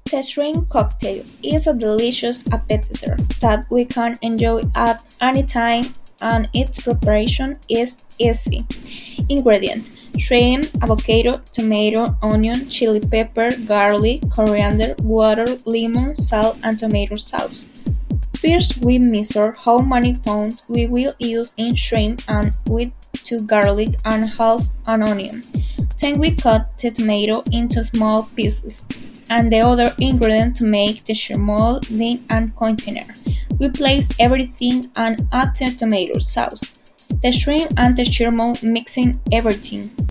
The shrimp cocktail is a delicious appetizer that we can enjoy at any time, and its preparation is easy. Ingredient: shrimp, avocado, tomato, onion, chili pepper, garlic, coriander, water, lemon, salt, and tomato sauce. First, we measure how many pounds we will use in shrimp and with 2 garlic and half an onion. Then we cut the tomato into small pieces and the other ingredient to make the shrimp mold in a container. We place everything and add the tomato sauce, the shrimp and the shrimp mold, mixing everything.